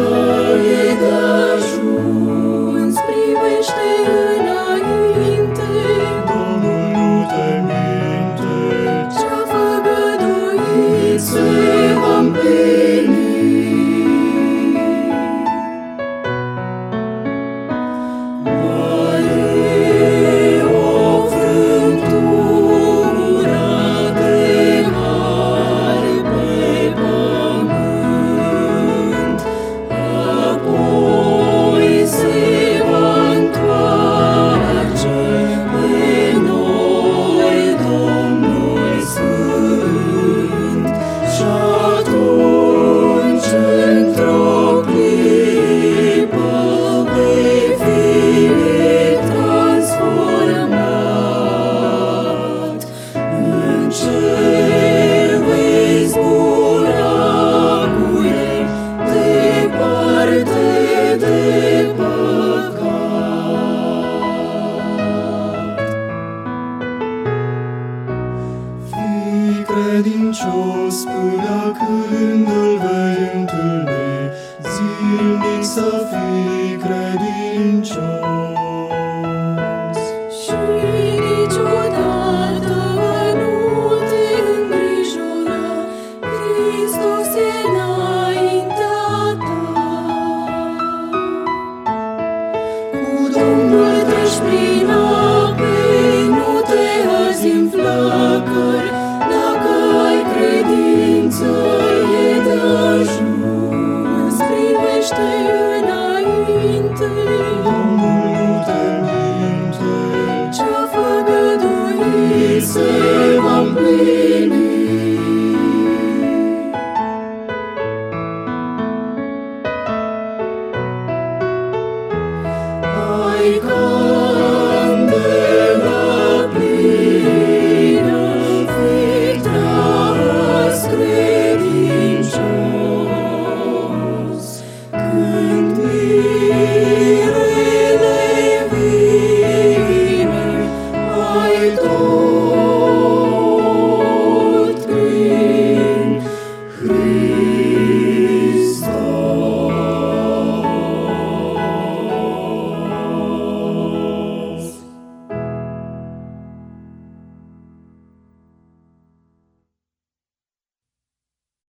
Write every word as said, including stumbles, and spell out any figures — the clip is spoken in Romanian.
e de-ajuns, privește înainte. Domnul nu te minte, Ce-a făgăduit se va împlini. Mai e o frântură de mare pe pământ, apoi se va întoarce pe noi Domnul Sfânt. Și atunci, într-o clipă, vei fi transformat. În cer vei zbura cu El, departe de păcat. fii credincios până când îl vei întâlni, zilnic să fii credincios. Și niciodată nu te îngrijora, Hristos e înaintea ta. Cu Domnul treci prin ape, nu te arzi în flăcări, dacă ai credință e de-ajuns, privește înainte. Domnul nu te minte, Ce-a făgăduit se va împlini. Ai candela plină, fii tras credincios, când